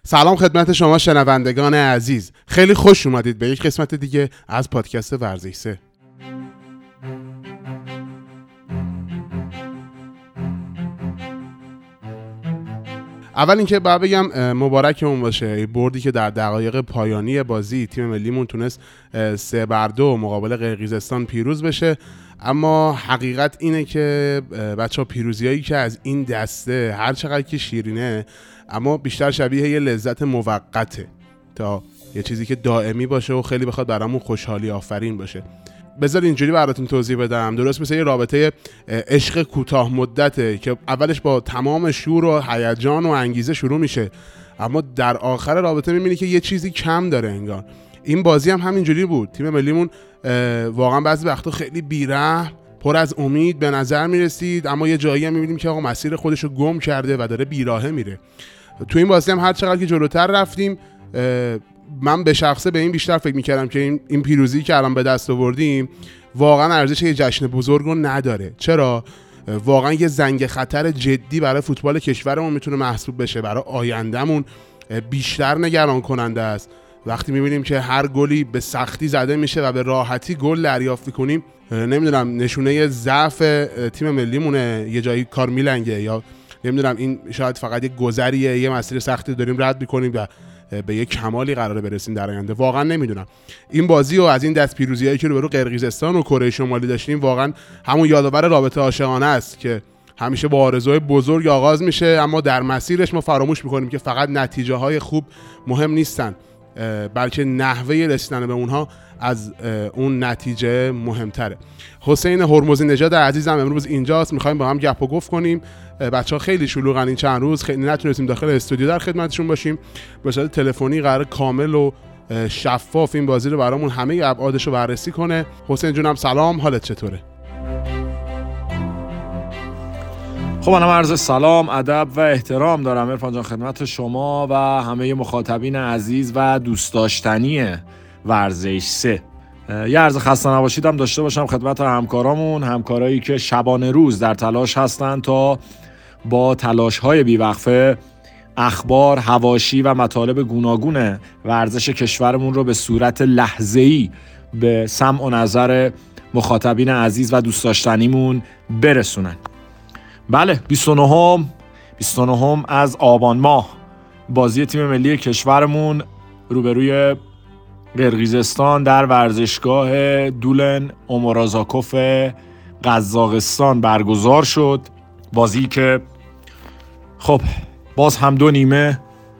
سلام خدمت شما شنوندگان عزیز، خیلی خوش اومدید به یک قسمت دیگه از پادکست ورزش 3. اول اینکه باید بگم مبارکمون باشه بردی که در دقایق پایانی بازی تیم ملیمون تونست 3-2 مقابل قرقیزستان پیروز بشه. اما حقیقت اینه که بچه‌ها پیروزیایی که از این دسته هر چقدر که شیرینه اما بیشتر شبیه یه لذت موقته تا یه چیزی که دائمی باشه و خیلی بخواد برامون خوشحالی آفرین باشه. بذار اینجوری براتون توضیح بدم. درست مثل یه رابطه عشق کوتاه مدته که اولش با تمام شور و هیجان و انگیزه شروع میشه، اما در آخر رابطه میبینی که یه چیزی کم داره انگار. این بازی هم همینجوری بود. تیم ملیمون واقعا بعضی وقتا خیلی بی‌رحم، پر از امید به نظر میرسید، اما یه جایی هم میبینیم که آقا مسیر خودشو گم کرده و داره بیراهه میره. تو این بازی هم هر چقدر که جلوتر رفتیم من به شخصه به این بیشتر فکر میکردم که این پیروزی که الان به دست آوردیم واقعا ارزش یه جشن بزرگ رو نداره. چرا؟ واقعا یه زنگ خطر جدی برای فوتبال کشورمون میتونه محسوب بشه، برای آیندهمون بیشتر نگران کننده است. وقتی میبینیم که هر گلی به سختی زده میشه و به راحتی گل دریافت کنیم، نمیدونم نشونه ضعف تیم ملیمونه، یه جایی کار میلنگه، یا نمیدونم این شاید فقط یه گذریه، یه مسیر سختی داریم رد میکنیم و به یه کمالی قراره برسیم در آینده. واقعا نمیدونم. این بازی و از این دست پیروزیایی که روبرو قرقیزستان و کره شمالی داشتیم واقعا همون یادآور رابطه عاشقانه است که همیشه با آرزوهای بزرگ آغاز میشه، اما در مسیرش ما فراموش میکنیم که فقط نتیجه های خوب مهم نیستن، بلکه نحوه رسیدن به اونها از اون نتیجه مهمتره. حسین هرمزی نژاد عزیزم امروز اینجاست، میخوایم با هم گپ و گفت کنیم. بچه‌ها خیلی شلوغن این چند روز، خیلی نتونستیم داخل استودیو در خدمتشون باشیم. به صورت تلفنی قرار کامل و شفاف این بازی رو برامون همه ابعادش رو بررسی کنه. حسین جونم سلام، حالت چطوره؟ خب منم عرض سلام، ادب و احترام دارم عرفان جان خدمت شما و همه مخاطبین عزیز و دوست داشتنی ورزش 3. یه عرض خسته نباشید هم داشته باشم خدمت همکارامون، همکارایی که شبانه روز در تلاش هستن تا با تلاش‌های بیوقفه اخبار، حواشی و مطالب گوناگون ورزش کشورمون رو به صورت لحظه‌ای به سمع و نظر مخاطبین عزیز و دوست داشتنیمون برسونن. بله 29 از آبان ماه بازی تیم ملی کشورمون روبروی قرقیزستان در ورزشگاه دولن اومورازاکوف قزاقستان برگزار شد. بازی که خب باز هم دو نیمه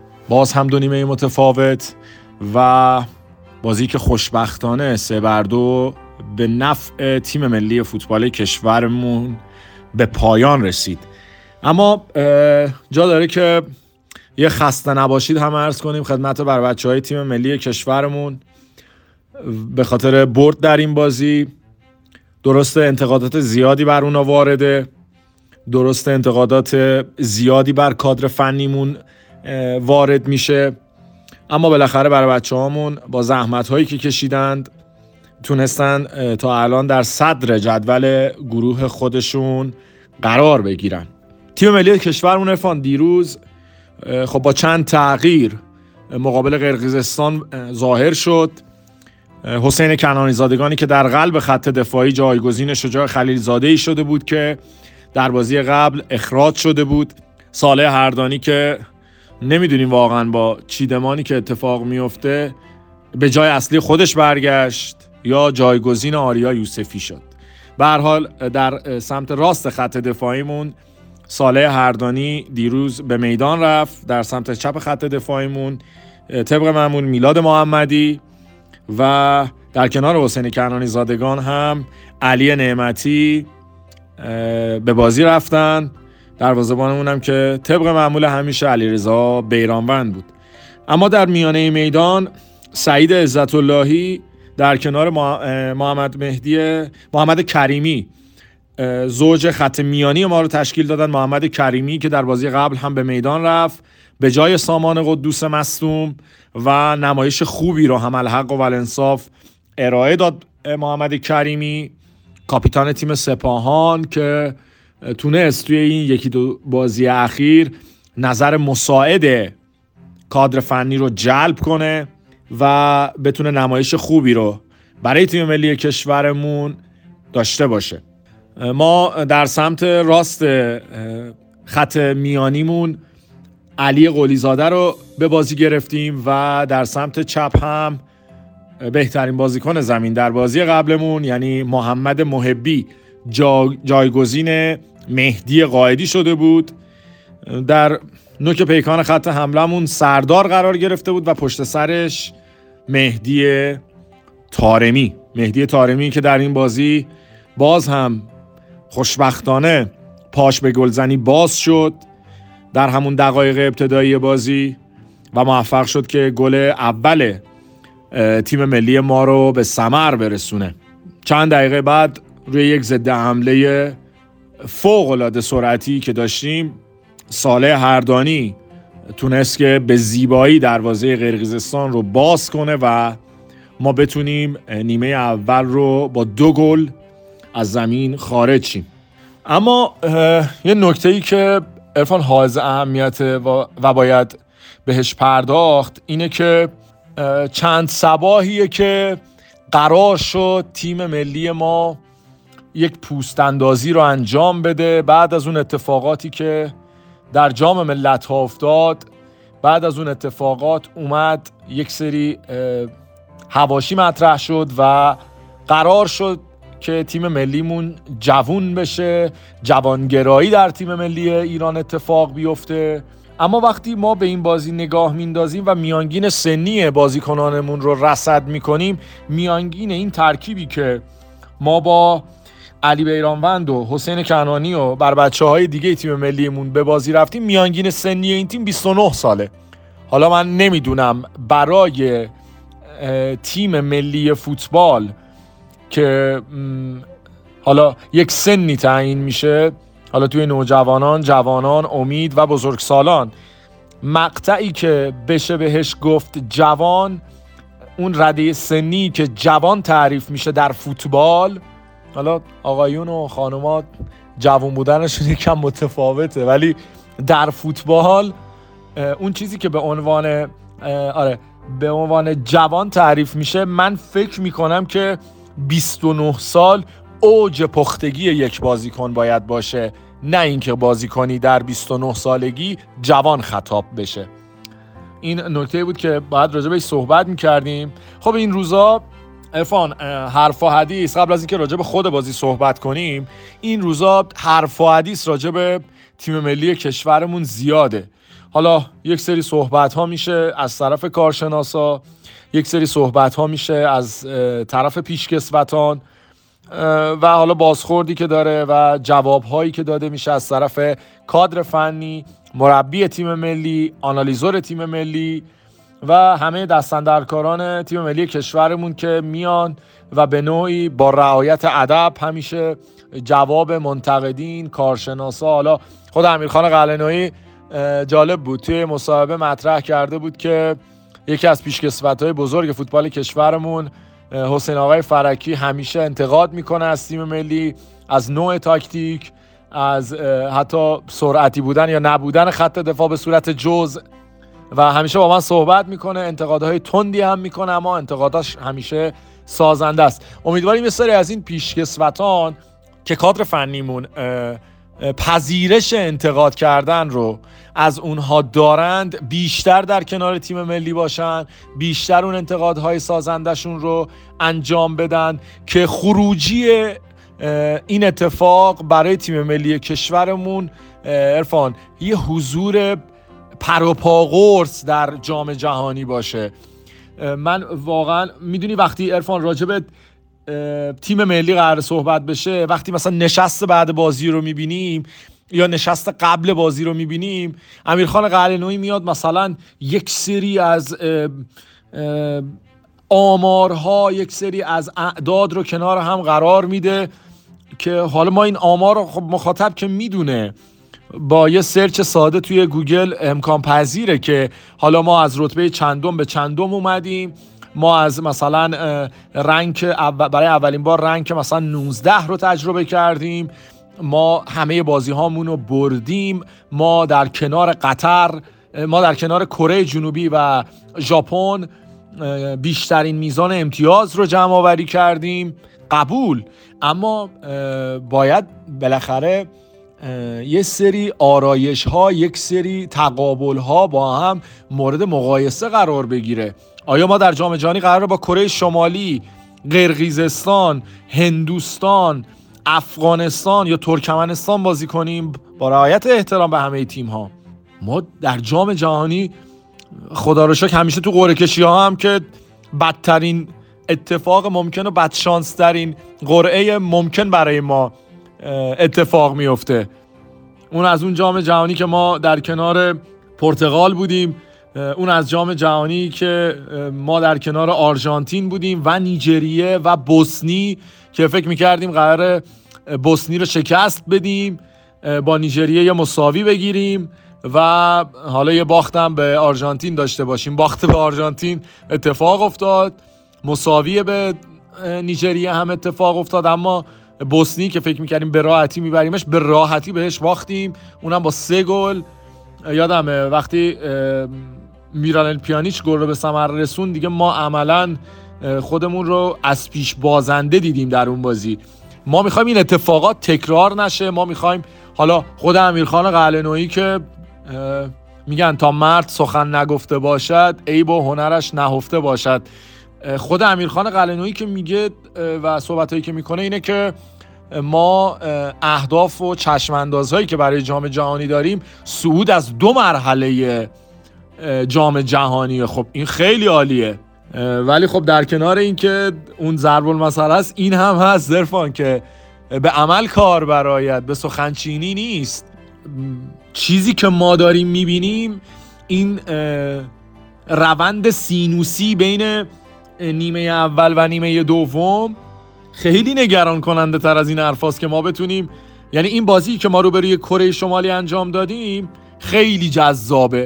متفاوت و بازی که خوشبختانه 3-2 به نفع تیم ملی فوتبال کشورمون به پایان رسید. اما جا داره که یه خسته نباشید هم عرض کنیم خدمت بر بچه‌های تیم ملی کشورمون به خاطر برد در این بازی. درسته انتقادات زیادی بر اونا وارده، درسته انتقادات زیادی بر کادر فنیمون وارد میشه، اما بالاخره برای بچه‌هامون با زحمت‌هایی که کشیدند تونستن تا الان در صدر جدول گروه خودشون قرار بگیرن. تیم ملی کشورمون عرفان دیروز خب با چند تغییر مقابل قرقیزستان ظاهر شد. حسین کنعانی زادگانی که در قلب خط دفاعی جایگزین شجاع خلیل زاده‌ای شده بود که در بازی قبل اخراج شده بود. صالح هردانی که نمیدونیم واقعا با چیدمانی که اتفاق میفته به جای اصلی خودش برگشت یا جایگزین آریا یوسفی شد. به هر حال در سمت راست خط دفاعیمون صالح هردانی دیروز به میدان رفت، در سمت چپ خط دفاعیمون طبق معمول میلاد محمدی و در کنار حسین کنعانی زادگان هم علی نعمتی به بازی رفتن. دروازه‌بانمون هم که طبق معمول همیشه علیرضا بیرانوند بود. اما در میانه میدان سعید عزت‌اللهی در کنار محمد کریمی زوج خط میانی ما رو تشکیل دادن. محمد کریمی که در بازی قبل هم به میدان رفت به جای سامان قدوس مصدوم و نمایش خوبی رو هم الحق و والانصاف ارائه داد. محمد کریمی کاپیتان تیم سپاهان که تونست توی این یکی دو بازی اخیر نظر مساعد کادر فنی رو جلب کنه و بتونه نمایش خوبی رو برای تیم ملی کشورمون داشته باشه. ما در سمت راست خط میانیمون علی قلیزاده رو به بازی گرفتیم و در سمت چپ هم بهترین بازیکن زمین در بازی قبلمون یعنی محمد محبی جایگزین مهدی قائدی شده بود. در نوک پیکان خط حملمون سردار قرار گرفته بود و پشت سرش مهدی طارمی که در این بازی باز هم خوشبختانه پاش به گلزنی باز شد در همون دقایق ابتدایی بازی و موفق شد که گل اول تیم ملی ما رو به ثمر برسونه. چند دقیقه بعد روی یک ضد حمله فوق‌العاده سرعتی که داشتیم صالح هردانی تونست که به زیبایی دروازه قرقیزستان رو باز کنه و ما بتونیم نیمه اول رو با 2 گل از زمین خارج شیم. اما یه نکته‌ای که عرفان حائز اهمیت و باید بهش پرداخت اینه که چند صباحیه که قرار شد تیم ملی ما یک پوست اندازی رو انجام بده بعد از اون اتفاقاتی که در جام ملت‌ها افتاد. بعد از اون اتفاقات اومد یک سری حواشی مطرح شد و قرار شد که تیم ملیمون جوون بشه، جوانگرایی در تیم ملی ایران اتفاق بیفته. اما وقتی ما به این بازی نگاه میندازیم و میانگین سنی بازیکنانمون رو رصد میکنیم، میانگین این ترکیبی که ما با علی بیرانوند و حسین کنعانی و بر بچه‌های دیگه تیم ملیمون به بازی رفتیم، میانگین سنی این تیم 29 ساله. حالا من نمیدونم برای تیم ملی فوتبال که حالا یک سنی تعیین میشه، حالا توی نوجوانان، جوانان، امید و بزرگسالان، مقطعی که بشه بهش گفت جوان، اون رده سنی که جوان تعریف میشه در فوتبال، حالا آقایون و خانومات جوان بودنشون یکم متفاوته، ولی در فوتبال اون چیزی که به عنوان جوان تعریف میشه، من فکر میکنم که 29 سال اوج پختگی یک بازیکن باید باشه، نه اینکه بازیکنی در 29 سالگی جوان خطاب بشه. این نکته بود که باید راجع بهش صحبت میکردیم. خب این روزا عرفان حرف و حدیث، قبل از اینکه راجع به خود بازی صحبت کنیم، این روزا حرف و حدیث راجع به تیم ملی کشورمون زیاده. حالا یک سری صحبت ها میشه از طرف کارشناسا، یک سری صحبت ها میشه از طرف پیشکسوتان و حالا بازخوردی که داره و جواب هایی که داده میشه از طرف کادر فنی، مربی تیم ملی، آنالیزور تیم ملی و همه دستاندرکاران تیم ملی کشورمون که میان و به نوعی با رعایت ادب همیشه جواب منتقدین، کارشناسا. حالا خود امیرخان قلعه‌نویی جالب بود، توی مصاحبه مطرح کرده بود که یکی از پیشکسوت‌های بزرگ فوتبال کشورمون حسین آقای فرکی همیشه انتقاد میکنه از تیم ملی، از نوع تاکتیک، از حتی سرعتی بودن یا نبودن خط دفاع به صورت جزء و همیشه با من صحبت میکنه، انتقادهای تندی هم میکنه اما انتقاداش همیشه سازنده است. امیدواریم یه سری از این پیشکسوتان که کادر فنیمون پذیرش انتقاد کردن رو از اونها دارند بیشتر در کنار تیم ملی باشن، بیشتر اون انتقادهای سازندشون رو انجام بدن که خروجی این اتفاق برای تیم ملی کشورمون عرفان یه حضور پروپاگورس در جام جهانی باشه. من واقعا میدونی وقتی عرفان راجب تیم ملی قرار صحبت بشه، وقتی مثلا نشست بعد بازی رو میبینیم یا نشست قبل بازی رو میبینیم، امیرخان قلعه‌نویی میاد مثلا یک سری از آمارها، یک سری از اعداد رو کنار هم قرار میده که حالا ما این آمار رو خب مخاطب که میدونه، با یه سرچ ساده توی گوگل امکان پذیره که حالا ما از رتبه چندم به چندم اومدیم، ما از مثلا رنک برای اولین بار رنک مثلا 19 رو تجربه کردیم، ما همه بازی هامون رو بردیم، ما در کنار قطر ما در کنار کره جنوبی و ژاپن بیشترین میزان امتیاز رو جمع آوری کردیم، قبول، اما باید بالاخره یه سری آرایش ها، یک سری تقابل ها با هم مورد مقایسه قرار بگیره. آیا ما در جام جهانی قراره با کره شمالی، قرقیزستان، هندوستان، افغانستان یا ترکمنستان بازی کنیم با رعایت احترام به همه تیم ها؟ ما در جام جهانی خدا رو شکر همیشه تو قرعه کشی ها هم که بدترین اتفاق ممکن و بدشانس ترین قرعه ممکن برای ما اتفاق میفته. اون از اون جام جهانی که ما در کنار پرتغال بودیم، اون از جام جهانی که ما در کنار آرژانتین بودیم و نیجریه و بوسنی که فکر میکردیم قراره بوسنی رو شکست بدیم، با نیجریه یه مساوی بگیریم و حالا یه باختم به آرژانتین داشته باشیم. باخت به آرژانتین اتفاق افتاد، مساوی به نیجریه هم اتفاق افتاد، اما بوسنی که فکر میکردیم به راحتی میبریمش، به راحتی بهش باختیم، اونم با 3 گل. یادمه وقتی میران پیانیچ گل رو به ثمر رسون، دیگه ما عملاً خودمون رو از پیش بازنده دیدیم در اون بازی. ما میخوایم این اتفاقات تکرار نشه، ما میخوایم حالا خود امیرخان قلعه‌نویی که میگن تا مرد سخن نگفته باشد عیب و هنرش نهفته باشد، خود امیرخان قلعه‌نویی که میگه و صحبتایی که میکنه اینه که ما اهداف و چشم‌اندازهایی که برای جام جهانی داریم صعود از 2 مرحله جام جهانی. خب این خیلی عالیه، ولی خب در کنار این که اون ضرب المثل است، این هم هست ظرفان که به عمل کار برآید، به سخنچینی نیست. چیزی که ما داریم میبینیم این روند سینوسی بین نیمه اول و نیمه دوم خیلی نگران کننده تر از این حرفاست که ما بتونیم، یعنی این بازی که ما روبروی کره شمالی انجام دادیم خیلی جذابه،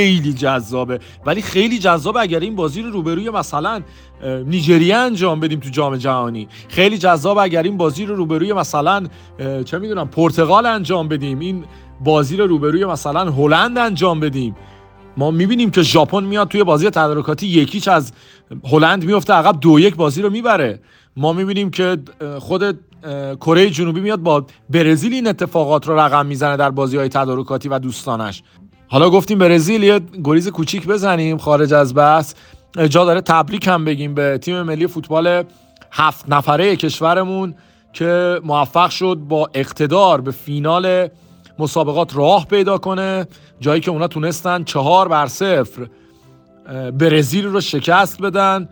ولی خیلی جذابه اگر این بازی رو روبروی مثلا نیجریه انجام بدیم تو جام جهانی، خیلی جذابه اگر این بازی رو روبروی مثلا چه میدونم پرتغال انجام بدیم، این بازی رو روبروی مثلا هلند انجام بدیم. ما میبینیم که ژاپن میاد توی بازی تدارکاتی 1-0 از هلند میفته عقب 2-1 بازی رو میبره. ما میبینیم که خود کره جنوبی میاد با برزیل این اتفاقات رو رقم میزنه در بازی‌های تدارکاتی و دوستانش. حالا گفتیم برزیل، یه گریز کوچیک بزنیم خارج از بحث، جا داره تبریک هم بگیم به تیم ملی فوتبال 7 نفره کشورمون که موفق شد با اقتدار به فینال مسابقات راه پیدا کنه، جایی که اونا تونستن 4-0 برزیل رو شکست بدن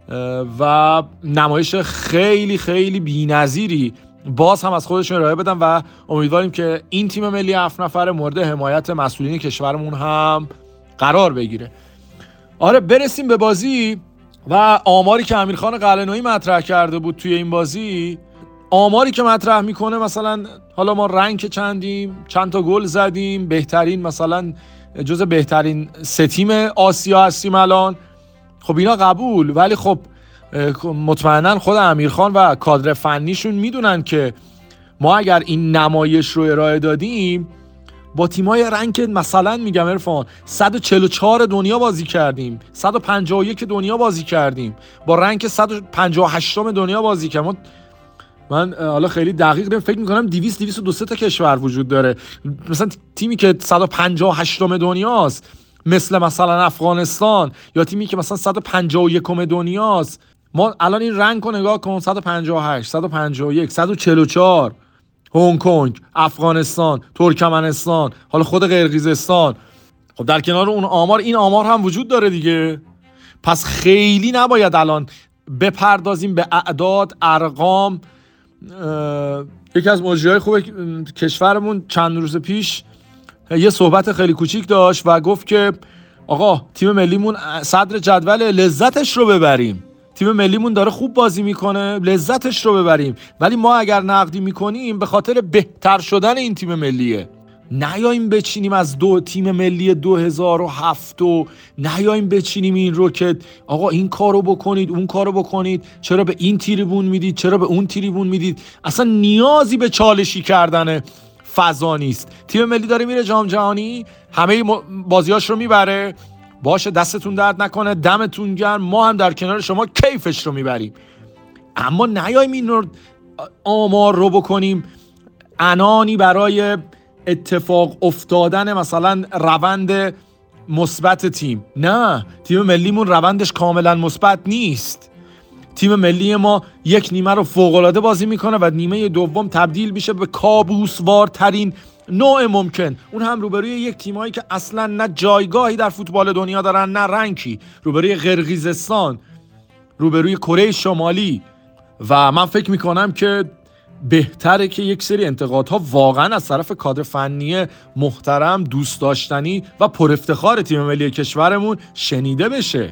و نمایش خیلی خیلی بی‌نظیری باز هم از خودشون ارائه بدن و امیدواریم که این تیم ملی 7 نفره مورد حمایت مسئولین کشورمون هم قرار بگیره. آره برسیم به بازی و آماری که امیرخان قلعه‌نویی مطرح کرده بود توی این بازی. آماری که مطرح میکنه مثلا حالا ما رنک چندیم، چند تا گل زدیم، بهترین مثلا جز بهترین 3 تیم آسیا هستیم الان. خب اینا قبول، ولی خب مطمئنا خود امیرخان و کادر فنیشون میدونن که ما اگر این نمایش رو ارائه دادیم با تیمای رنک مثلا میگم عرفان 144 دنیا بازی کردیم، 151 دنیا بازی کردیم، با رنک 158 دنیا بازی کردیم. من حالا خیلی دقیق فکر میکنم 200 تا کشور وجود داره، مثلا تیمی که 158 دنیاست مثل مثلا افغانستان، یا تیمی که مثلا 151 دنیاست. ما الان این رنگ رو نگاه کن، 158 151 144 هنگ کنگ، افغانستان، ترکمنستان، حالا خود قرقیزستان. خب در کنار اون آمار این آمار هم وجود داره دیگه. پس خیلی نباید الان بپردازیم به اعداد، ارقام. یکی از مجریای خوب کشورمون چند روز پیش یه صحبت خیلی کوچیک داشت و گفت که آقا تیم ملیمون صدر جدول، لذتش رو ببریم، تیم ملیمون داره خوب بازی میکنه، لذتش رو ببریم، ولی ما اگر نقدی میکنیم به خاطر بهتر شدن این تیم ملیه. نیاییم بچینیم از تیم ملی 2007 و نیاییم بچینیم این رو که آقا این کارو بکنید اون کارو بکنید، چرا به این تریبون میدید، چرا به اون تریبون میدید. اصلا نیازی به چالشی کردن فضا نیست. تیم ملی داره میره جام جهانی، همه بازیاش رو میبره، باشه دستتون درد نکنه، دمتون گرم، ما هم در کنار شما کیفش رو میبریم. اما نیایم این رو آمار رو بکنیم عنانی برای اتفاق افتادن مثلا روند مثبت تیم. نه، تیم ملیمون روندش کاملا مثبت نیست. تیم ملی ما یک نیمه رو فوق‌العاده بازی میکنه و نیمه دوم تبدیل میشه به کابوسوارترین نوع ممکن، اون هم روبروی یک تیمایی که اصلا نه جایگاهی در فوتبال دنیا دارن نه رنکی، روبروی قرقیزستان، روبروی کره شمالی. و من فکر میکنم که بهتره که یک سری انتقادها واقعا از طرف کادر فنی محترم، دوست داشتنی و پر افتخار تیم ملی کشورمون شنیده بشه.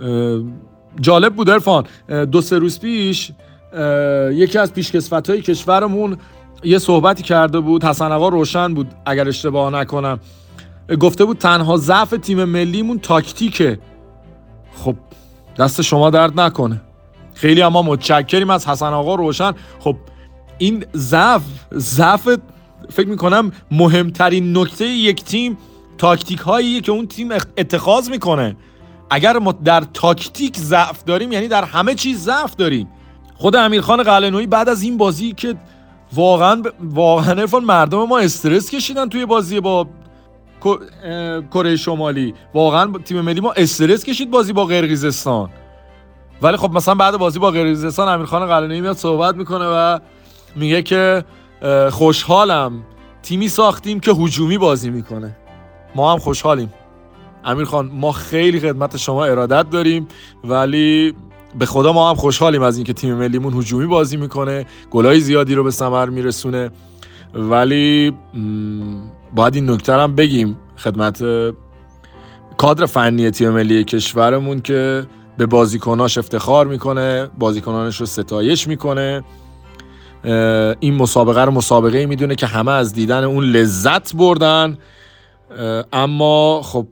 جالب بود عرفان، 2-3 روز پیش یکی از پیشکسوت‌های کشورمون یه صحبتی کرده بود، حسن آقا روشن بود اگر اشتباه نکنم، گفته بود تنها ضعف تیم ملیمون تاکتیکه. خب دست شما درد نکنه، خیلی اما متشکریم از حسن آقا روشن. خب این ضعف فکر میکنم مهمترین نکته یک تیم تاکتیک هاییه که اون تیم اتخاذ میکنه. اگر ما در تاکتیک ضعف داریم یعنی در همه چیز ضعف داریم. خود امیرخان قلعه‌نویی بعد از این بازی که واقعا عرفان مردم ما استرس کشیدن توی بازی با کره شمالی، واقعا تیم ملی ما استرس کشید بازی با قرقیزستان، ولی خب مثلا بعد بازی با قرقیزستان امیرخان قلعه‌نویی میاد صحبت میکنه و میگه که خوشحالم تیمی ساختیم که هجومی بازی میکنه. ما هم خوشحالیم امیرخان، ما خیلی خدمت شما ارادت داریم، ولی به خدا ما هم خوشحالیم از اینکه تیم ملیمون هجومی بازی میکنه، گلای زیادی رو به ثمر میرسونه. ولی باید این نکته هم بگیم خدمت کادر فنی تیم ملی کشورمون که به بازیکناش افتخار میکنه، بازیکنانش رو ستایش میکنه. این مسابقه رو مسابقه‌ای میدونه که همه از دیدن اون لذت بردن. اما خب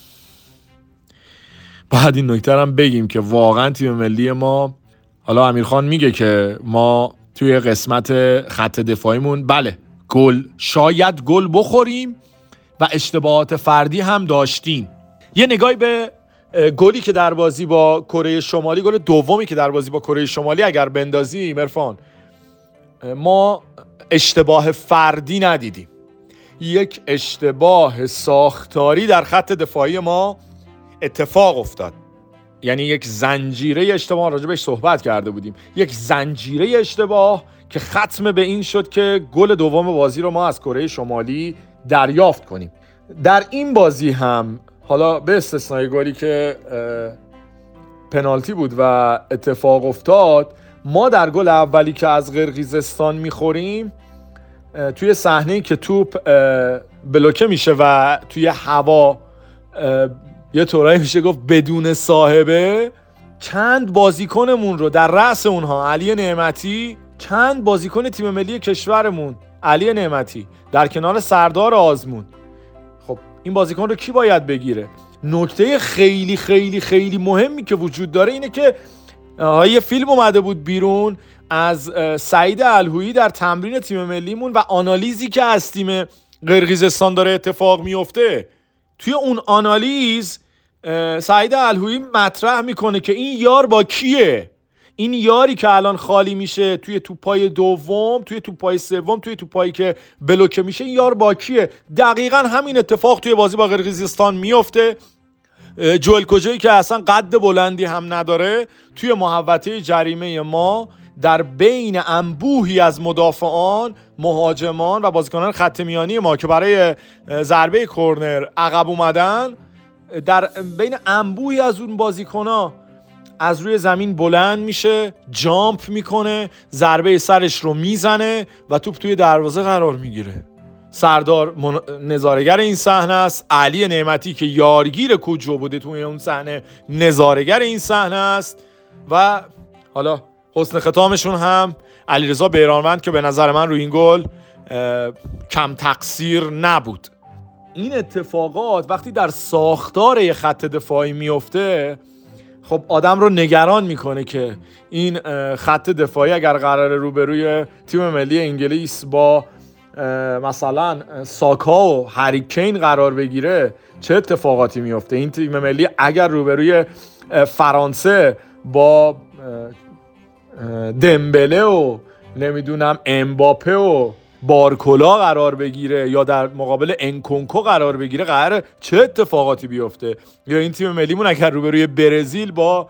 باید این نکته هم بگیم که واقعا تیم ملی ما، حالا امیرخان میگه که ما توی قسمت خط دفاعیمون بله شاید گل بخوریم و اشتباهات فردی هم داشتیم. یه نگاهی به گلی که در بازی با کره شمالی، گل دومی که در بازی با کره شمالی اگر بندازیم عرفان، ما اشتباه فردی ندیدیم، یک اشتباه ساختاری در خط دفاعی ما اتفاق افتاد. یعنی یک زنجیره اشتباه، راجع بهش صحبت کرده بودیم، یک زنجیره اشتباه که ختم به این شد که گل دوم بازی رو ما از کره شمالی دریافت کنیم. در این بازی هم حالا به استثنای گلی که پنالتی بود و اتفاق افتاد، ما در گل اولی که از قرقیزستان میخوریم توی صحنه‌ای که توپ بلوکه میشه و توی هوا یه طورایی میشه گفت بدون صاحبه، چند بازیکنمون رو در رأس اونها علی نعمتی، چند بازیکن تیم ملی کشورمون علی نعمتی در کنار سردار آزمون، خب این بازیکن رو کی باید بگیره؟ نکته خیلی خیلی خیلی مهمی که وجود داره اینه که یه فیلم اومده بود بیرون از سعید الهویی در تمرین تیم ملیمون و آنالیزی که از تیم قرقیزستان داره اتفاق میفته. توی اون آنالیز سعید الهویی مطرح میکنه که این یار با کیه؟ این یاری که الان خالی میشه توی توپای دوم، توی توپای سوم، توی توپایی که بلوکه میشه، این یار با کیه؟ دقیقاً همین اتفاق توی بازی با قرقیزستان میفته. جوئل کوجایی که اصلا قد بلندی هم نداره، توی محوطه جریمه ما در بین انبوهی از مدافعان، مهاجمان و بازیکنان خط میانی ما که برای ضربه کرنر عقب اومدن، در بین انبوهی از اون بازیکن‌ها از روی زمین بلند میشه، جامپ میکنه، ضربه سرش رو میزنه و توپ توی دروازه قرار میگیره. سردار نظارگر این صحنه است، علی نعمتی که یارگیر کوجو بوده توی اون صحنه نظارگر این صحنه است و حالا حسن ختامشون هم علیرضا بیرانوند که به نظر من روی این گل کم تقصیر نبود. این اتفاقات وقتی در ساختار یه خط دفاعی میفته، خب آدم رو نگران میکنه که این خط دفاعی اگر قراره روبروی تیم ملی انگلیس با مثلا ساکا و هری کین قرار بگیره چه اتفاقاتی میفته. این تیم ملی اگر روبروی فرانسه با دمبله و نمیدونم امباپه و بارکولا قرار بگیره یا در مقابل انکونکو قرار بگیره قراره چه اتفاقاتی بیفته. یا این تیم ملیمون اگر روبروی برزیل با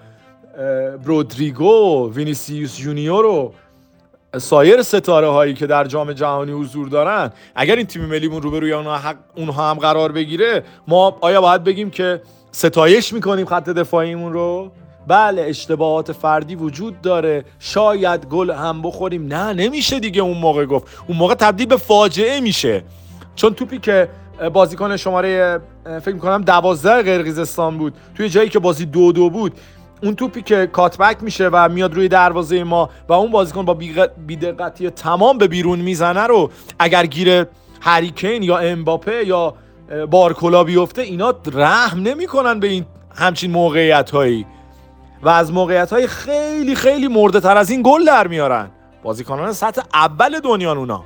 رودریگو، وینیسیوس جونیور و سایر ستاره هایی که در جام جهانی حضور دارن، اگر این تیم ملیمون روبروی اونها هم قرار بگیره، ما آیا باید بگیم که ستایش میکنیم خط دفاعیمون رو؟ بله اشتباهات فردی وجود داره، شاید گل هم بخوریم، نه نمیشه دیگه. اون موقع گفت اون موقع تبدیل به فاجعه میشه، چون توپی که بازیکن شماره فکر میکنم 12 قرقیزستان بود توی جایی که بازی 2-2 بود، اون توپی که کاتبک میشه و میاد روی دروازه ما و اون بازیکن با بی‌دقتی تمام به بیرون میزنه رو اگر گیر هری کین یا امباپه یا بارکولا بیفته، اینا رحم نمیکنن به این همچین موقعیت‌هایی و از موقعیت‌های خیلی خیلی مرده‌تر از این گل در میارن بازیکنان سطح اول دنیا اونا.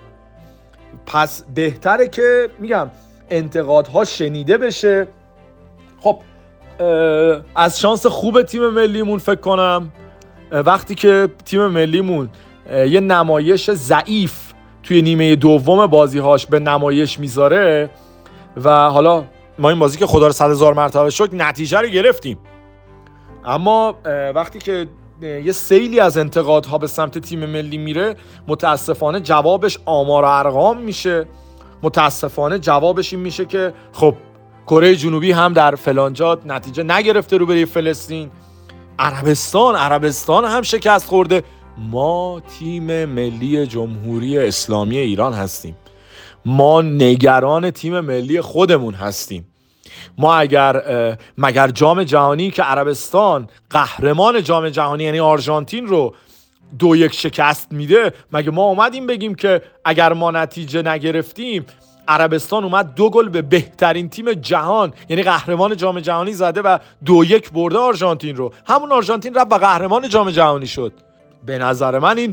پس بهتره که میگم انتقادها شنیده بشه. خب از شانس خوب تیم ملیمون فکر کنم وقتی که تیم ملیمون یه نمایش ضعیف توی نیمه دوم بازی‌هاش به نمایش میذاره و حالا ما این بازی که خدا رو 100,000 مرتبه شکر نتیجه رو گرفتیم، اما وقتی که یه سیلی از انتقادها به سمت تیم ملی میره، متاسفانه جوابش آمار و ارقام میشه. متاسفانه جوابش این میشه که خب کره جنوبی هم در فلانجا نتیجه نگرفته روبروی فلسطین، عربستان هم شکست خورده. ما تیم ملی جمهوری اسلامی ایران هستیم، ما نگران تیم ملی خودمون هستیم. ما مگر جام جهانی که عربستان قهرمان جام جهانی یعنی آرژانتین رو 2-1 شکست میده، مگه ما اومدیم بگیم که اگر ما نتیجه نگرفتیم عربستان اومد 2 گل به بهترین تیم جهان یعنی قهرمان جام جهانی زده و 2-1 برده آرژانتین رو، همون آرژانتین رفت و قهرمان جام جهانی شد. به نظر من این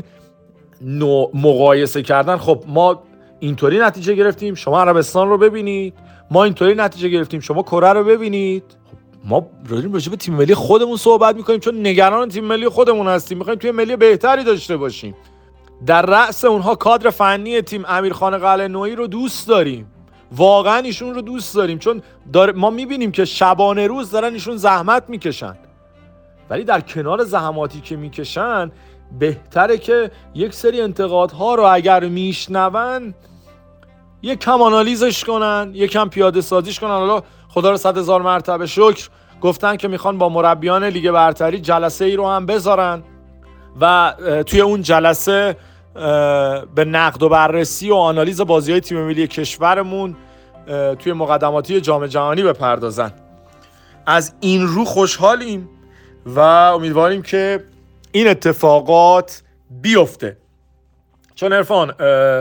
مقایسه کردن، خب ما اینطوری نتیجه گرفتیم شما عربستان رو ببینید، ما اینطوری نتیجه گرفتیم شما کره رو ببینید. ما داریم راجع به تیم ملی خودمون صحبت میکنیم چون نگران تیم ملی خودمون هستیم، میخوایم تیم ملی بهتری داشته باشیم. در رأس اونها کادر فنی تیم امیرخان قلعه‌نویی رو دوست داریم، واقعا ایشون رو دوست داریم، چون ما میبینیم که شبانه روز دارن ایشون زحمت میکشن، ولی در کنار زحماتی که میکشن بهتره که یک سری انتقادها رو اگر میشنون یک کم آنالیزش کنن، یک کم پیاده سازیش کنن. حالا خدا رو 100,000 مرتبه شکر گفتن که میخوان با مربیان لیگ برتری جلسه ای رو هم بذارن و توی اون جلسه به نقد و بررسی و آنالیز بازی‌های تیم ملی کشورمون توی مقدماتی جام جهانی بپردازن. از این رو خوشحالیم و امیدواریم که این اتفاقات بیفته، چون عرفان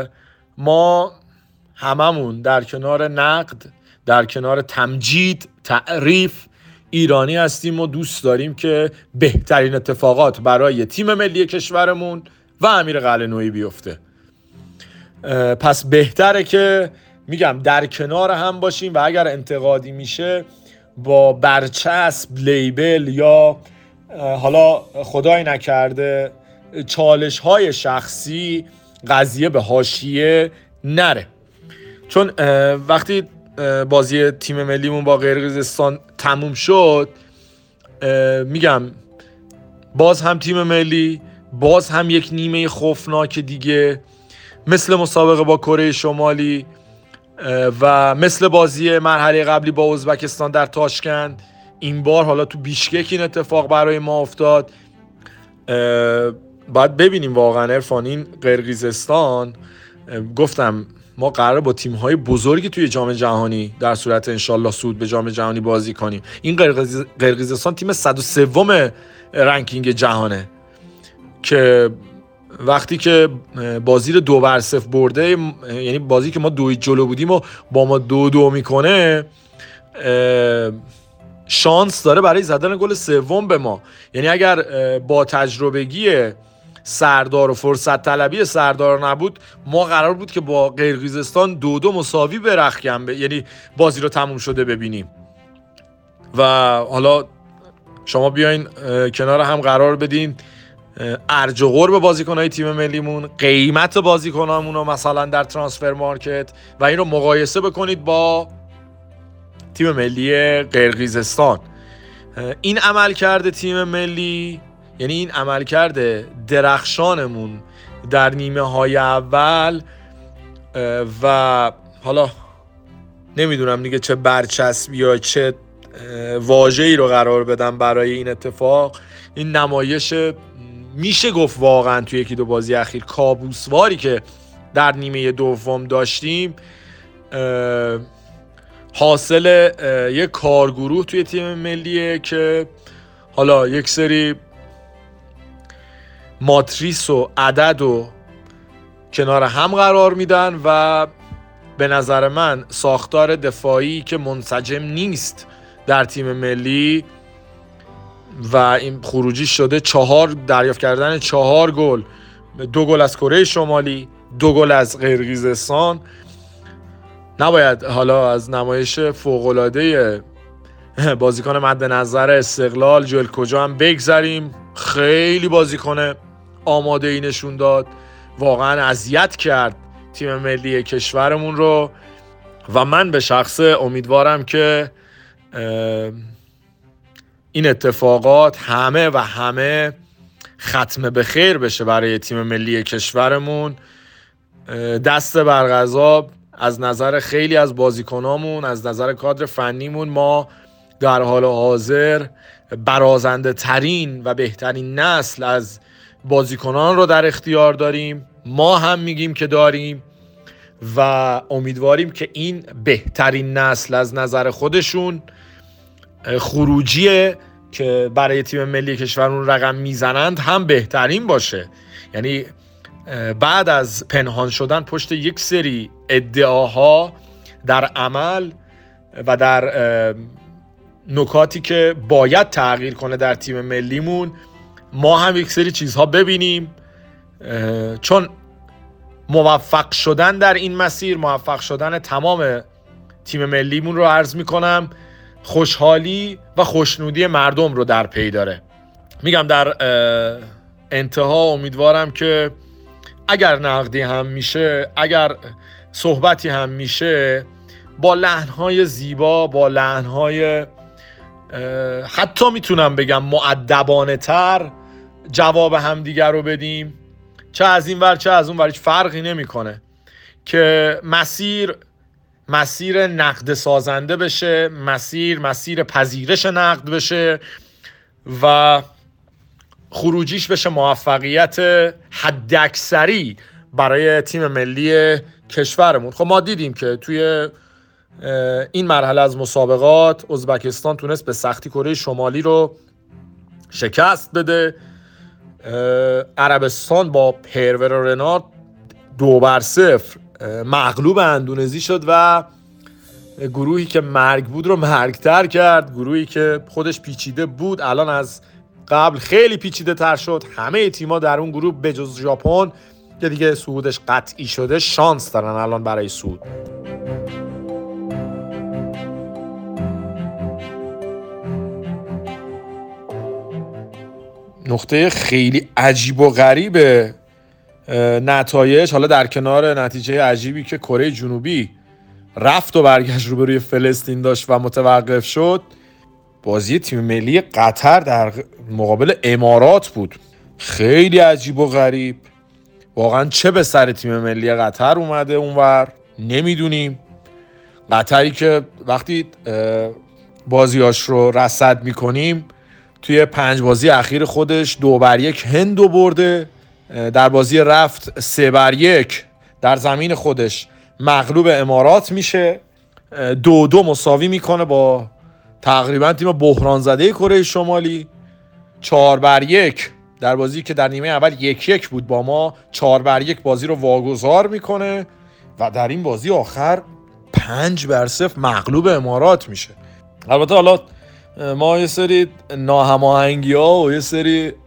ما هممون در کنار نقد، در کنار تمجید، تعریف ایرانی هستیم و دوست داریم که بهترین اتفاقات برای تیم ملی کشورمون و امیر قلعه‌نویی بیفته. پس بهتره که میگم در کنار هم باشیم و اگر انتقادی میشه با برچسب، لیبل یا حالا خدای نکرده چالش های شخصی قضیه به حاشیه نره. چون وقتی بازی تیم ملیمون با قرقیزستان تموم شد، میگم باز هم تیم ملی، باز هم یک نیمه خوفناک دیگه مثل مسابقه با کره شمالی و مثل بازی مرحله قبلی با ازبکستان در تاشکند، این بار حالا تو بیشکک این اتفاق برای ما افتاد. باید ببینیم واقعا عرفان این قرقیزستان، گفتم ما قراره با تیم‌های بزرگی توی جام جهانی در صورت انشالله صعود به جام جهانی بازی کنیم. این قرقیزستان تیم 103 رنکینگ جهانه که وقتی که بازی رو 2-0 برده، یعنی بازی که ما 2 جلو بودیم و با ما 2-2 میکنه، شانس داره برای زدن گل سوم به ما. یعنی اگر با تجربگی سردار و فرصت طلبی سردار نبود، ما قرار بود که با قرقیزستان 2-2 مساوی برخیم، یعنی بازی رو تموم شده ببینیم. و حالا شما بیاین کنار هم قرار بدین ارج و قرب بازیکن‌های تیم ملیمون، قیمت بازیکنامون رو مثلا در ترانسفر مارکت و این رو مقایسه بکنید با تیم ملی قرقیزستان. این عملکرد تیم ملی، یعنی این عملکرد درخشانمون در نیمه های اول و حالا نمیدونم دیگه چه برچسبی یا چه واژه‌ای رو قرار بدم برای این اتفاق، این نمایش میشه گفت واقعا توی 1-2 بازی اخیر کابوسواری که در نیمه دوم داشتیم حاصل یک کارگروه توی تیم ملیه که حالا یک سری ماتریس و عدد و کنار هم قرار میدن و به نظر من ساختار دفاعی که منسجم نیست در تیم ملی و این خروجی شده دریافت کردن 4 گل، 2 گل از کره شمالی، 2 گل از قرقیزستان. نباید حالا از نمایش فوق‌العاده بازیکن مد نظر استقلال جوئل کجا هم بگذریم. خیلی بازیکن آماده ای نشون داد، واقعا اذیت کرد تیم ملی کشورمون رو و من به شخصه امیدوارم که این اتفاقات همه ختم به خیر بشه برای تیم ملی کشورمون. دست بر قضا از نظر خیلی از بازیکنامون، از نظر کادر فنیمون، ما در حال حاضر برازنده ترین و بهترین نسل از بازیکنان رو در اختیار داریم. ما هم میگیم که داریم و امیدواریم که این بهترین نسل از نظر خودشون خروجیه که برای تیم ملی کشورمون رقم میزنند هم بهترین باشه. یعنی بعد از پنهان شدن پشت یک سری ادعاها در عمل و در نکاتی که باید تغییر کنه در تیم ملیمون، ما هم یک سری چیزها ببینیم، چون موفق شدن در این مسیر، موفق شدن تمام تیم ملیمون رو عرض میکنم، خوشحالی و خوشنودی مردم رو در پی داره. میگم در انتها امیدوارم که اگر نقدی هم میشه، اگر صحبتی هم میشه، با لحن‌های زیبا، با لحن‌های حتی میتونم بگم مؤدبانه تر جواب همدیگر رو بدیم، چه از این ور چه از اون ور، هیچ فرقی نمیکنه، که مسیر نقد سازنده بشه، مسیر پذیرش نقد بشه و خروجیش بشه موفقیت حداکثری برای تیم ملی کشورمون. خب ما دیدیم که توی این مرحله از مسابقات ازبکستان تونست به سختی کره شمالی رو شکست بده. عربستان با پرور و رنارد 2-0 مغلوب اندونزی شد و گروهی که مرگ بود رو مرگتر کرد. گروهی که خودش پیچیده بود الان از قبل خیلی پیچیده تر شد. همه تیم‌ها در اون گروه به جز ژاپن که دیگه صعودش قطعی شده شانس دارن الان برای صعود. نقطه خیلی عجیب و غریب نتایج، حالا در کنار نتیجه عجیبی که کره جنوبی رفت و برگشت روبروی فلسطین داشت و متوقف شد، بازی تیم ملی قطر در مقابل امارات بود. خیلی عجیب و غریب، واقعا چه به سر تیم ملی قطر اومده اونور نمیدونیم. قطری که وقتی بازیاش رو رصد میکنیم توی 5 بازی اخیر خودش 2-1 هندو برده، در بازی رفت 3-1 در زمین خودش مغلوب امارات میشه، 2-2 مساوی میکنه با تقریبا تیم بحران زده کره شمالی، 4-1 در بازی که در نیمه اول 1-1 بود با ما 4-1 بازی رو واگذار میکنه و در این بازی آخر 5-0 مغلوب امارات میشه. البته حالا ما یه سری ناهماهنگی ها و یه سری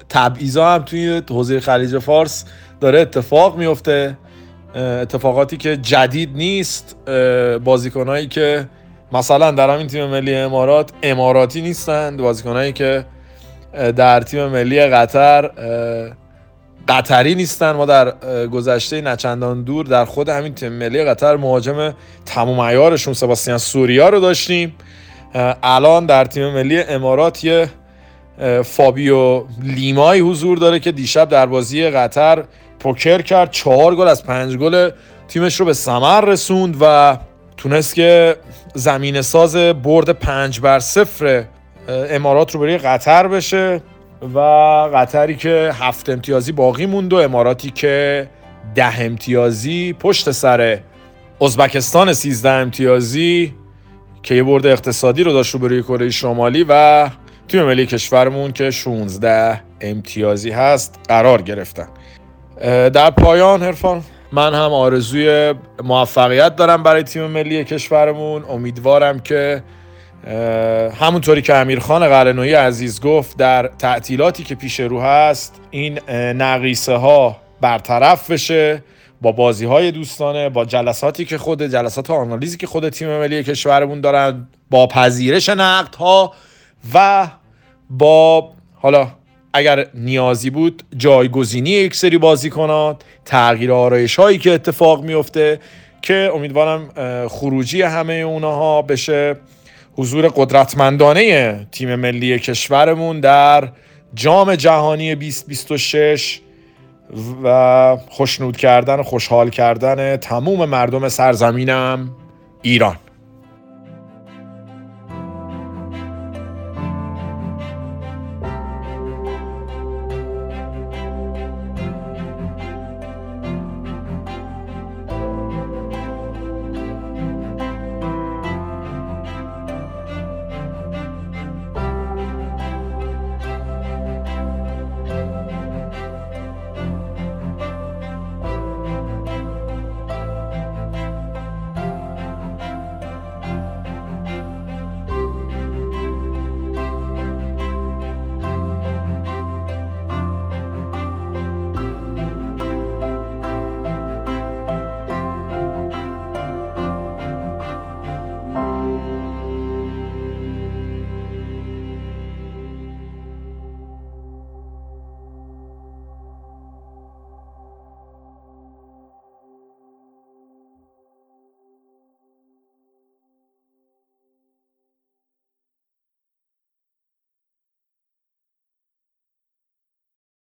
تبعیضا هم توی حوزه خلیج فارس داره اتفاق میفته، اتفاقاتی که جدید نیست. بازیکنایی که مثلا در همین تیم ملی امارات اماراتی نیستند، بازیکنایی که در تیم ملی قطر قطری نیستن. ما در گذشته نچندان دور در خود همین تیم ملی قطر مهاجم تمام عیارشون سباستیان سوریا رو داشتیم. الان در تیم ملی امارات یه فابیو لیمای حضور داره که دیشب در بازی قطر پوکر کرد، 4 گل از 5 گل تیمش رو به ثمر رسوند و تونست که زمین ساز برد 5-0 امارات رو برای قطر بشه و قطری که 7 امتیازی باقی موند و اماراتی که 10 امتیازی پشت سر ازبکستان 13 امتیازی که یه برد اقتصادی رو داشت رو برای کره شمالی و تیم ملی کشورمون که 16 امتیازی هست قرار گرفتن. در پایان عرفان، من هم آرزوی موفقیت دارم برای تیم ملی کشورمون. امیدوارم که همونطوری که امیرخان قلعه‌نویی عزیز گفت در تعطیلاتی که پیش رو هست این نقیصه ها برطرف بشه، با بازی های دوستانه، با جلسات آنالیزی که خود تیم ملی کشورمون دارن، با پذیرش نقد ها و با حالا اگر نیازی بود جایگزینی یک سری بازیکنان، تغییر آرایش هایی که اتفاق میفته که امیدوارم خروجی همه اونها بشه حضور قدرتمندانه تیم ملی کشورمون در جام جهانی 2026 و خوشنود کردن و خوشحال کردن تموم مردم سرزمینم ایران.